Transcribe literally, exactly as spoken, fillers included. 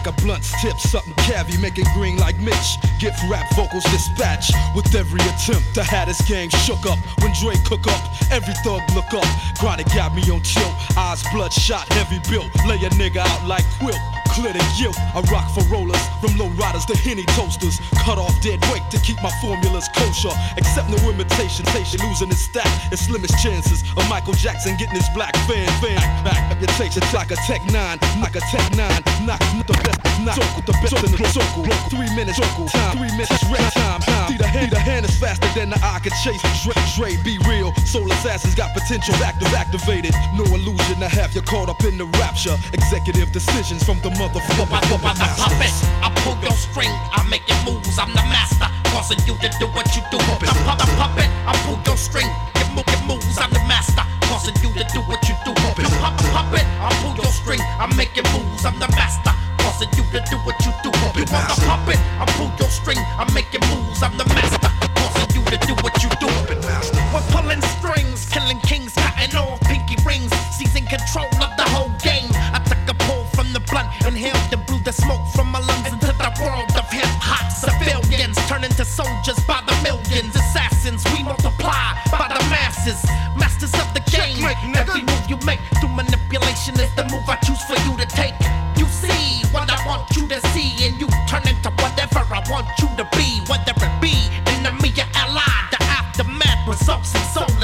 a blunt's tip, something cavi, making green like Mitch. Gift rap vocals dispatch with every attempt to have this game shook up. When Dre cook up, every thug look up. Chronic got me on tilt, eyes bloodshot, heavy built. Lay a nigga out like quilt. Clear the guilt. I rock for rollers, from low riders to Henny toasters. Cut off dead weight to keep my formulas kosher. Accept no imitation, station losing his stack. It's slimmest chances of Michael Jackson getting his black fan fan back. Reputation like a Tech Nine, knock a Tech Nine, knock the best, knock circle, the best in the circle. Three minutes circle time, three minutes rest time. time. See the hand, the hand is faster than the eye can chase. Dre, Dre, be real. Soul assassins got potential active activated. No illusion to have you caught up in the rapture. Executive decisions from the motherfucker. I puppet, I pull your string, I make it moves, I'm the master, causing you to do what you do. I puppet, I pull your string, you move, it moves, I'm the master, causing you to do what you do. Puppet, I pull your string, I make it moves, I'm the master, causing you to do what you do. You want a puppet, I pull your string, I make it moves, I'm the master, causing you to do what you do. We're pulling strings, killing kings, cutting off pinky rings, seizing control of the whole game. I took a pull from the blunt, inhaled and blew the smoke from my lungs into the world of hip-hop. Civilians turn into soldiers by the millions. Assassins, we multiply by the masses. Masters of the game. Every move you make through manipulation is the move I choose for you to take. You see what I want you to see, and you turn into whatever I want you to be. Whether it be enemy or ally, the aftermath results in soul